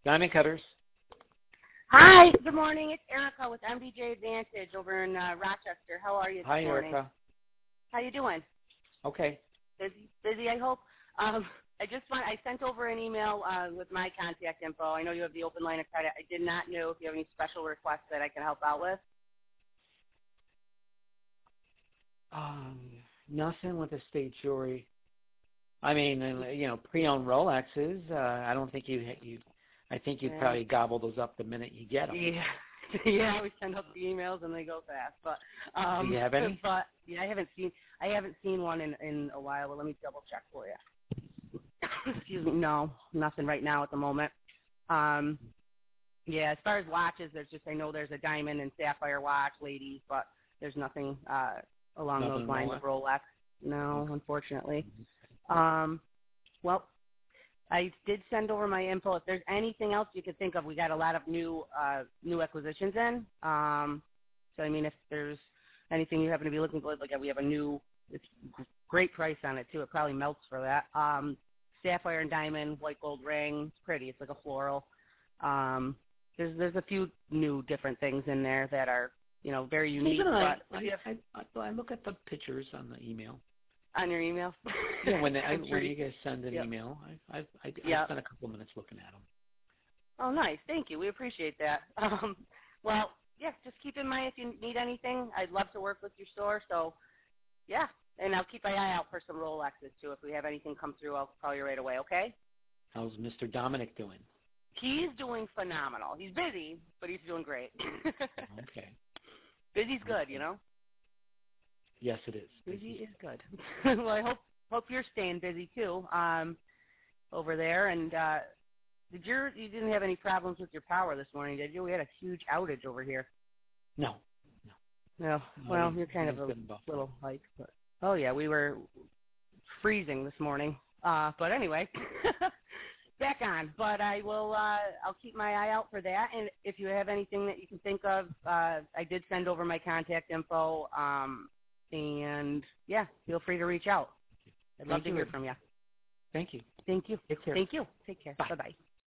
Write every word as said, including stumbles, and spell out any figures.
Diamond Cutters. Hi, good morning. It's Erica with M D J Advantage over in uh, Rochester. How are you this Hi, morning? Erica. How you doing? Okay. Busy, busy. I hope. Um, I just want. I sent over an email uh, with my contact info. I know you have the open line of credit. I did not know if you have any special requests that I can help out with. Um, nothing with estate jewelry. I mean, uh, you know, pre-owned Rolexes. Uh, I don't think you you. I think you'd Yeah. probably gobble those up the minute you get them. Yeah, yeah. We send out the emails and they go fast. But um, Do you have any? But yeah, I haven't seen. I haven't seen one in in a while. Well, let me double check for you. Excuse me. No, nothing right now at the moment. Um, yeah. As far as watches, there's just I know there's a diamond and sapphire watch, ladies, but there's nothing uh, along Nothing those lines Rolex? of Rolex. No, Okay. unfortunately. Mm-hmm. Um, well. I did send over my info. If there's anything else you could think of, we got a lot of new uh, new acquisitions in. Um, so, I mean, if there's anything you happen to be looking for, like we have a new, it's great price on it, too. It probably melts for that. Um, sapphire and diamond, white gold ring. It's pretty. It's like a floral. Um, there's there's a few new different things in there that are, you know, very unique. Keep an eye. But I, I, I, I look at the pictures on the email. on your email? Yeah, when, they, I, sure when you, you guys send an yep. email, I, I, I, Yep. I spend a couple minutes looking at them. Oh, nice. Thank you. We appreciate that. Um, well, yeah, just keep in mind if you need anything. I'd love to work with your store. So, yeah, and I'll keep my eye out for some Rolexes, too. If we have anything come through, I'll call you right away, okay? How's Mister Dominic doing? He's doing phenomenal. He's busy, but he's doing great. Okay. Busy's good, you know? Yes, it is. Busy is good. Well, I hope hope you're staying busy, too, um, over there. And uh, did your, you didn't have any problems with your power this morning, did you? We had a huge outage over here. No. No. Well, you're kind of a little like, but oh yeah, we were freezing this morning. Uh, but anyway, back on. But I will. Uh, I'll keep my eye out for that. And if you have anything that you can think of, uh, I did send over my contact info. Um, and yeah, feel free to reach out. I'd love Thank to you. hear from you. Thank you. Thank you. Take care. Thank you. Take care. Bye. Bye bye.